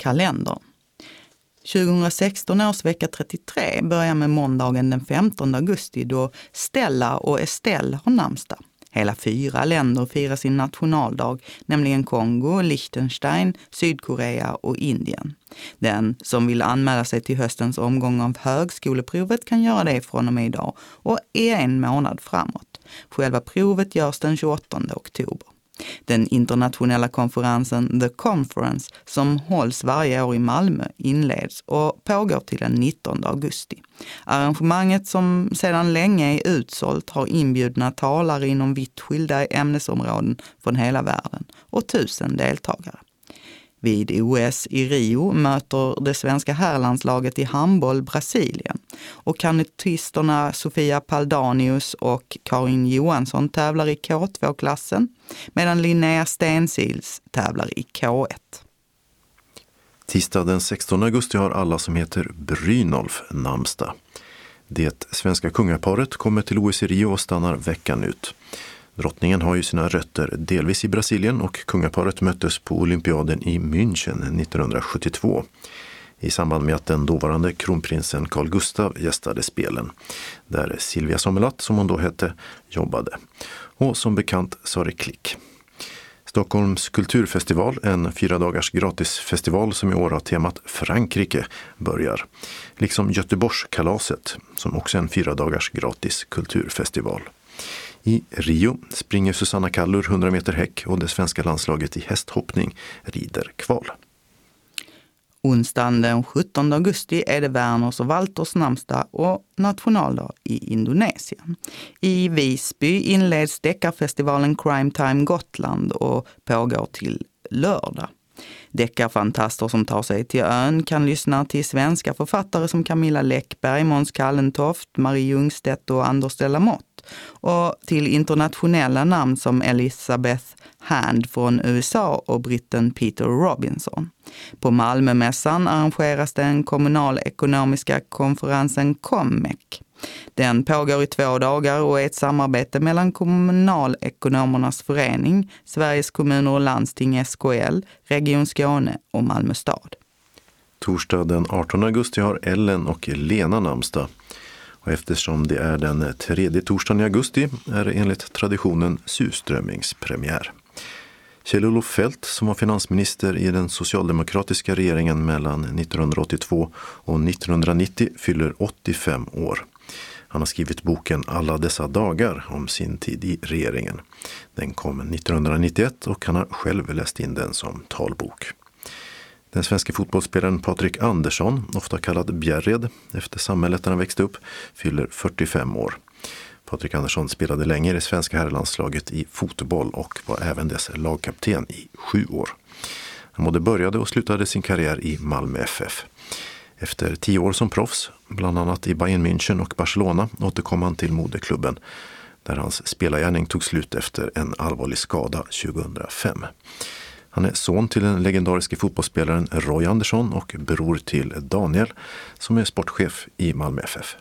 kalendern. 2016 års vecka 33 börjar med måndagen den 15 augusti då Stella och Estelle har namnsdag. Hela 4 länder firar sin nationaldag, nämligen Kongo, Liechtenstein, Sydkorea och Indien. Den som vill anmäla sig till höstens omgång av högskoleprovet kan göra det från och med idag och är 1 månad framåt. Själva provet görs den 28 oktober. Den internationella konferensen The Conference som hålls varje år i Malmö inleds och pågår till den 19 augusti. Arrangemanget som sedan länge är utsålt har inbjudna talare inom vitt skilda ämnesområden från hela världen och 1000 deltagare. Vid OS i Rio möter det svenska herrlandslaget i handboll Brasilien och kanotisterna Sofia Paldanius och Karin Johansson tävlar i K2-klassen medan Linnea Stensils tävlar i K1. Tisdag den 16 augusti har alla som heter Brynolf namnsdag. Det svenska kungaparet kommer till OS i Rio och stannar veckan ut. Drottningen har ju sina rötter delvis i Brasilien och kungaparet möttes på olympiaden i München 1972 i samband med att den dåvarande kronprinsen Carl Gustaf gästade spelen, där Silvia Sommerlath, som hon då hette, jobbade. Och som bekant sa det klick. Stockholms kulturfestival, en 4 dagars gratisfestival som i år har temat Frankrike, börjar. Liksom Göteborgskalaset, som också är en 4 dagars gratis kulturfestival. I Rio springer Susanna Kallur 100 meter häck och det svenska landslaget i hästhoppning rider kval. Onsdagen den 17 augusti är det Werners och Walters namnsdag och nationaldag i Indonesien. I Visby inleds deckarfestivalen Crime Time Gotland och pågår till lördag. Deckarfantaster som tar sig till ön kan lyssna till svenska författare som Camilla Läckberg, Måns Kallentoft, Marie Ljungstedt och Anders Delamott och till internationella namn som Elizabeth Hand från USA och britten Peter Robinson. På Malmömässan arrangeras den kommunalekonomiska konferensen COMEC. Den pågår i 2 dagar och är ett samarbete mellan Kommunalekonomernas förening, Sveriges kommuner och landsting SKL, Region Skåne och Malmö stad. Torsdag den 18 augusti har Ellen och Lena namnsdag. Och eftersom det är den 3:e torsdagen i augusti är det enligt traditionen surströmmingspremiär. Kjell-Olof Feldt, som var finansminister i den socialdemokratiska regeringen mellan 1982 och 1990, fyller 85 år. Han har skrivit boken Alla dessa dagar om sin tid i regeringen. Den kom 1991 och han har själv läst in den som talbok. Den svenska fotbollsspelaren Patrik Andersson, ofta kallad Bjärred efter samhället där han växte upp, fyller 45 år. Patrik Andersson spelade länge i det svenska herrlandslaget i fotboll och var även dess lagkapten i 7 år. Han både började och slutade sin karriär i Malmö FF. Efter 10 år som proffs, bland annat i Bayern München och Barcelona, återkom han till moderklubben där hans spelargärning tog slut efter en allvarlig skada 2005. Han är son till den legendariske fotbollsspelaren Roy Andersson och bror till Daniel som är sportchef i Malmö FF.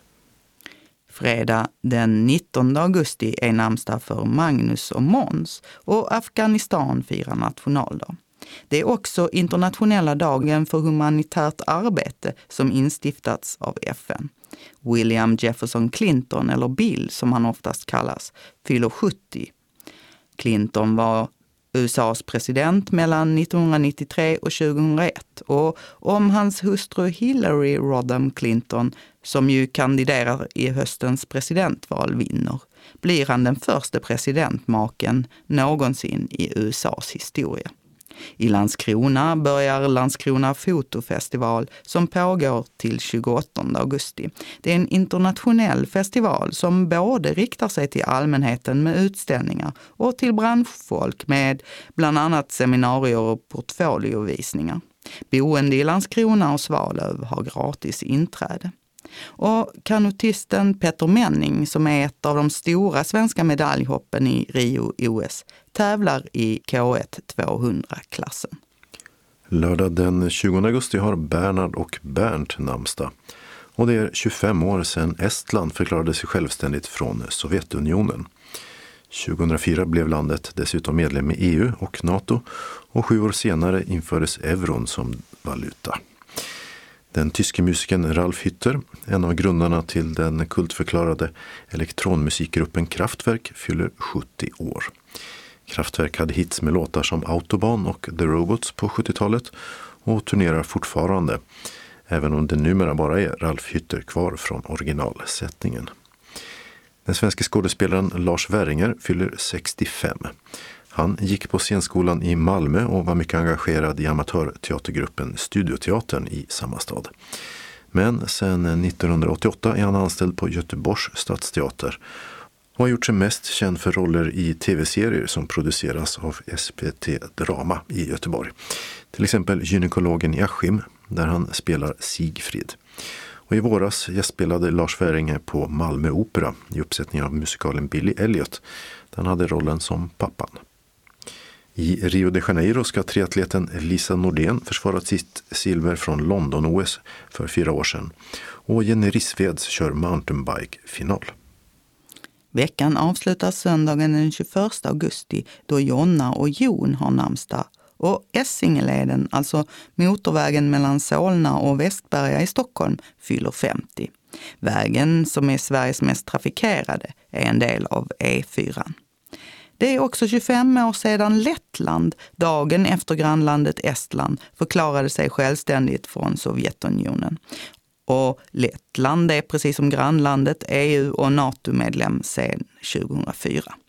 Fredag den 19 augusti är namnsdag för Magnus och Måns och Afghanistan firar nationaldag. Det är också internationella dagen för humanitärt arbete som instiftats av FN. William Jefferson Clinton, eller Bill som han oftast kallas, fyller 70. Clinton var USAs president mellan 1993 och 2001 och om hans hustru Hillary Rodham Clinton, som ju kandiderar i höstens presidentval, vinner, blir han den första presidentmaken någonsin i USAs historia. I Landskrona börjar Landskrona Fotofestival som pågår till 28 augusti. Det är en internationell festival som både riktar sig till allmänheten med utställningar och till branschfolk med bland annat seminarier och portfoliovisningar. Boende i Landskrona och Svalöv har gratis inträde. Och kanotisten Petter Menning, som är ett av de stora svenska medaljhoppen i Rio OS, tävlar i K1 200-klassen. Lördag den 20 augusti har Bernhard och Bernt namnsdag. Och det är 25 år sedan Estland förklarade sig självständigt från Sovjetunionen. 2004 blev landet dessutom medlem i EU och NATO och 7 år senare infördes euron som valuta. Den tyske musikern Ralf Hütter, en av grundarna till den kultförklarade elektronmusikgruppen Kraftwerk, fyller 70 år. Kraftwerk hade hits med låtar som Autobahn och The Robots på 70-talet och turnerar fortfarande, även om det numera bara är Ralf Hütter kvar från originalsättningen. Den svenska skådespelaren Lars Werringer fyller 65. Han gick på scenskolan i Malmö och var mycket engagerad i amatörteatergruppen Studioteatern i samma stad. Men sedan 1988 är han anställd på Göteborgs stadsteater och har gjort sig mest känd för roller i tv-serier som produceras av SVT Drama i Göteborg. Till exempel Gynekologen i Askim, där han spelar Sigfrid. Och i våras gästspelade Lars Werringer på Malmö Opera i uppsättningen av musikalen Billy Elliot, där han hade rollen som pappan. I Rio de Janeiro ska triatleten Lisa Nordén försvara sitt silver från London-OS för 4 år sedan. Och Jenny Rissveds kör mountainbike-final. Veckan avslutas söndagen den 21 augusti då Jonna och Jon har namnsdag. Och Essingeleden, alltså motorvägen mellan Solna och Västberga i Stockholm, fyller 50. Vägen, som är Sveriges mest trafikerade, är en del av E4. Det är också 25 år sedan Lettland, dagen efter grannlandet Estland, förklarade sig självständigt från Sovjetunionen. Och Lettland är precis som grannlandet EU- och NATO-medlem sedan 2004.